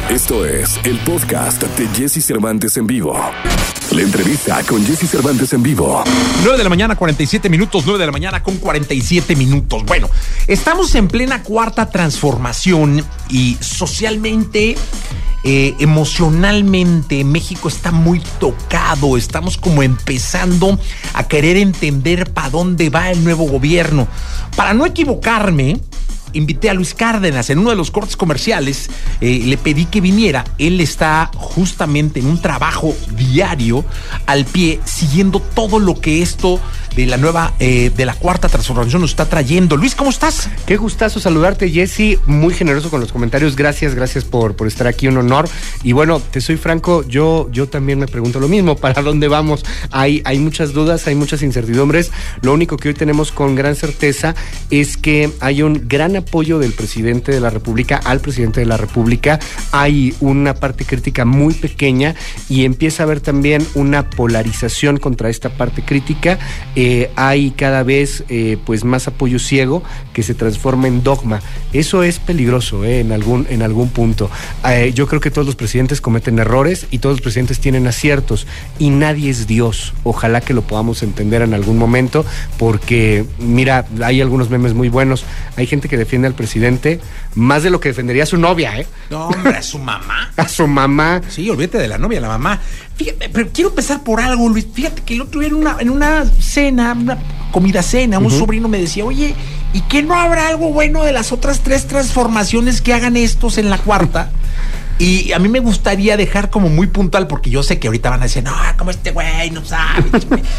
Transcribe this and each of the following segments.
Esto es el podcast de Jesse Cervantes en vivo. La entrevista con Jesse Cervantes en vivo. 9 de la mañana, 47 minutos. 9 de la mañana con 47 minutos. Bueno, estamos en plena cuarta transformación y socialmente, emocionalmente, México está muy tocado. Estamos como empezando a querer entender para dónde va el nuevo gobierno. Para no equivocarme, invité a Luis Cárdenas en uno de los cortes comerciales, le pedí que viniera. Él está justamente en un trabajo diario al pie, siguiendo todo lo que esto de la nueva, de la cuarta transformación nos está trayendo. Luis, ¿cómo estás? Qué gustazo saludarte, Jesse, muy generoso con los comentarios, gracias por estar aquí, un honor. Y bueno, te soy franco, yo también me pregunto lo mismo, ¿para dónde vamos? Hay muchas dudas, hay muchas incertidumbres. Lo único que hoy tenemos con gran certeza es que hay un gran apoyo del presidente de la República al presidente de la República. Hay una parte crítica muy pequeña y empieza a haber también una polarización contra esta parte crítica. Hay cada vez pues más apoyo ciego que se transforma en dogma. Eso es peligroso en algún punto. Yo creo que todos los presidentes cometen errores y todos los presidentes tienen aciertos y nadie es Dios. Ojalá que lo podamos entender en algún momento, porque mira, hay algunos memes muy buenos. Hay gente que defiende al presidente más de lo que defendería a su novia, ¿eh? No, hombre, a su mamá. A su mamá. Sí, olvídate de la novia, la mamá. Fíjate, pero quiero empezar por algo, Luis. Fíjate que el otro día en una cena, una comida cena, un sobrino me decía, oye, ¿y qué no habrá algo bueno de las otras 3 transformaciones que hagan estos en la cuarta? Y a mí me gustaría dejar como muy puntual, porque yo sé que ahorita van a decir, no, como este güey no sabe,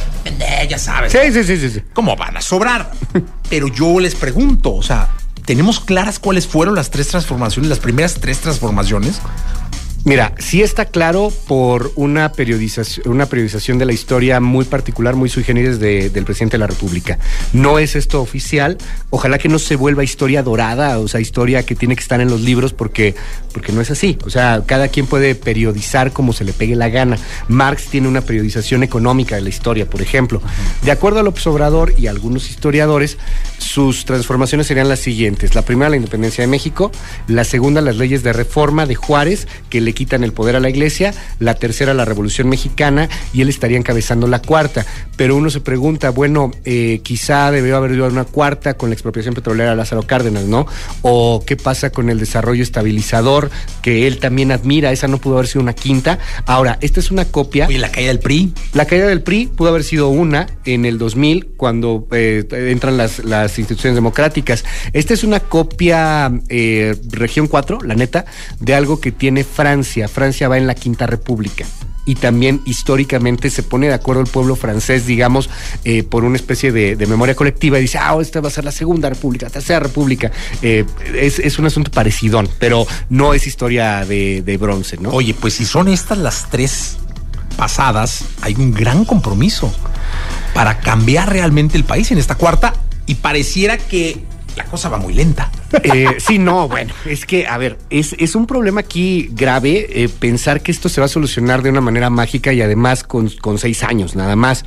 ya sabes. Sí. ¿Cómo van a sobrar? Pero yo les pregunto, o sea, ¿tenemos claras cuáles fueron las 3 transformaciones, las primeras 3 transformaciones? Mira, sí está claro por una periodización de la historia muy particular, muy sui generis del presidente de la República. No es esto oficial. Ojalá que no se vuelva historia dorada, o sea, historia que tiene que estar en los libros, porque no es así. O sea, cada quien puede periodizar como se le pegue la gana. Marx tiene una periodización económica de la historia, por ejemplo. De acuerdo a López Obrador y algunos historiadores, sus transformaciones serían las siguientes. La primera, la independencia de México. La segunda, las leyes de reforma de Juárez, que le quitan el poder a la iglesia. La tercera, la Revolución Mexicana, y él estaría encabezando la cuarta. Pero uno se pregunta, bueno, quizá debió haber habido una cuarta con la expropiación petrolera de Lázaro Cárdenas, ¿no? O qué pasa con el desarrollo estabilizador, que él también admira. Esa no pudo haber sido una quinta. Ahora, esta es una copia. Oye, la caída del PRI. La caída del PRI pudo haber sido una en el 2000, cuando entran las instituciones democráticas. Esta es una copia región 4, la neta, de algo que tiene Francia. Francia va en la Quinta República. Y también históricamente se pone de acuerdo el pueblo francés, digamos, por una especie de memoria colectiva, y dice, esta va a ser la Segunda República, Tercera República. Es un asunto parecidón, pero no es historia de bronce, ¿no? Oye, pues si son estas las 3 pasadas, hay un gran compromiso para cambiar realmente el país en esta cuarta, y pareciera que la cosa va muy lenta. Sí, no, bueno, es que, a ver, es un problema aquí grave pensar que esto se va a solucionar de una manera mágica y además con 6 años, nada más.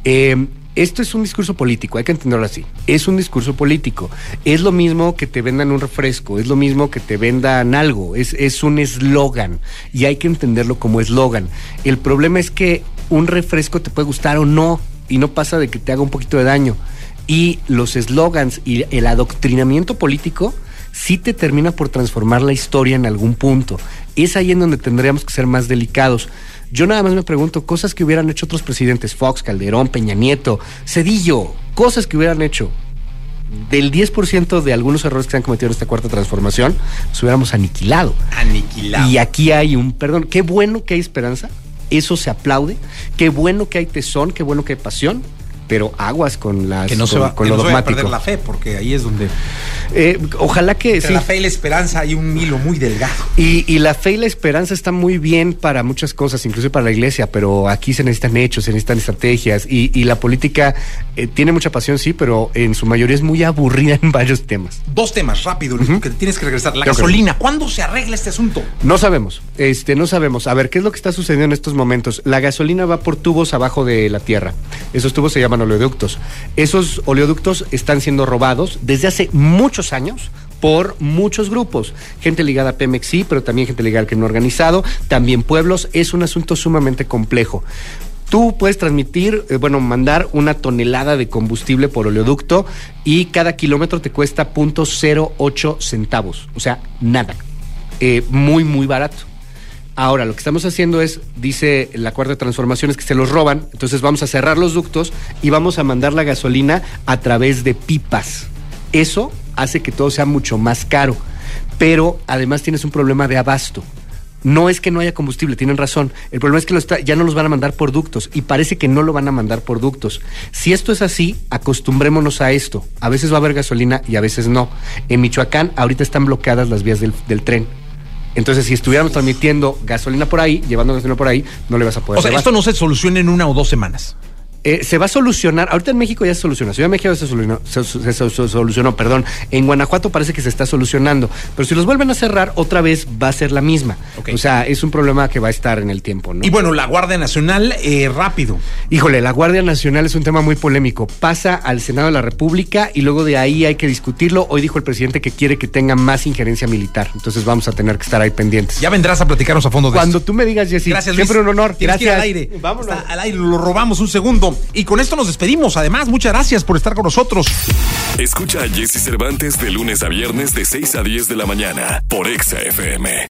Esto es un discurso político, hay que entenderlo así. Es un discurso político. Es lo mismo que te vendan un refresco, es lo mismo que te vendan algo, es un eslogan y hay que entenderlo como eslogan. El problema es que un refresco te puede gustar o no, y no pasa de que te haga un poquito de daño. Y los eslogans y el adoctrinamiento político sí te termina por transformar la historia en algún punto. Es ahí en donde tendríamos que ser más delicados. Yo nada más me pregunto, cosas que hubieran hecho otros presidentes, Fox, Calderón, Peña Nieto, Zedillo, cosas que hubieran hecho. Del 10% de algunos errores que se han cometido en esta cuarta transformación, nos hubiéramos aniquilado. Y aquí hay perdón, qué bueno que hay esperanza, eso se aplaude, qué bueno que hay tesón, qué bueno que hay pasión, pero aguas con las que no se va, con que lo no dogmático. Se va a perder la fe, porque ahí es donde ojalá que entre sí. La fe y la esperanza hay un hilo muy delgado. Y la fe y la esperanza están muy bien para muchas cosas, incluso para la iglesia, pero aquí se necesitan hechos, se necesitan estrategias, y la política tiene mucha pasión, sí, pero en su mayoría es muy aburrida en varios temas. 2 temas rápido, que tienes que regresar. La gasolina, ¿cuándo se arregla este asunto? No sabemos, no sabemos. A ver, ¿qué es lo que está sucediendo en estos momentos? La gasolina va por tubos abajo de la tierra. Esos tubos se llaman oleoductos. Esos oleoductos están siendo robados desde hace muchos años por muchos grupos. Gente ligada a Pemex, sí, pero también gente ligada al crimen organizado, también pueblos. Es un asunto sumamente complejo. Tú puedes mandar 1 tonelada de combustible por oleoducto y cada kilómetro te cuesta 0.08 centavos. O sea, nada. Muy, muy barato. Ahora, lo que estamos haciendo es, dice la Cuarta Transformación, es que se los roban. Entonces vamos a cerrar los ductos y vamos a mandar la gasolina a través de pipas. Eso hace que todo sea mucho más caro. Pero además tienes un problema de abasto. No es que no haya combustible, tienen razón. El problema es que ya no los van a mandar por ductos y parece que no lo van a mandar por ductos. Si esto es así, acostumbrémonos a esto. A veces va a haber gasolina y a veces no. En Michoacán ahorita están bloqueadas las vías del tren. Entonces, si estuviéramos transmitiendo gasolina por ahí, llevando gasolina por ahí, no le vas a poder llevar. Esto no se soluciona en 1 o 2 semanas. Se va a solucionar, ahorita en México ya se soluciona, Ciudad de México ya se solucionó, perdón, en Guanajuato parece que se está solucionando, pero si los vuelven a cerrar, otra vez va a ser la misma. Okay. O sea, es un problema que va a estar en el tiempo, ¿no? Y bueno, la Guardia Nacional, rápido. Híjole, la Guardia Nacional es un tema muy polémico, pasa al Senado de la República y luego de ahí hay que discutirlo. Hoy dijo el presidente que quiere que tenga más injerencia militar, entonces vamos a tener que estar ahí pendientes. Ya vendrás a platicarnos a fondo de Cuando tú me digas, Jessy. Gracias, Luis. Siempre un honor. Tienes que ir al aire. Vámonos. Está al aire, lo robamos un segundo. Y con esto nos despedimos. Además, muchas gracias por estar con nosotros. Escucha a Jessy Cervantes de lunes a viernes de 6 a 10 de la mañana por Exa FM.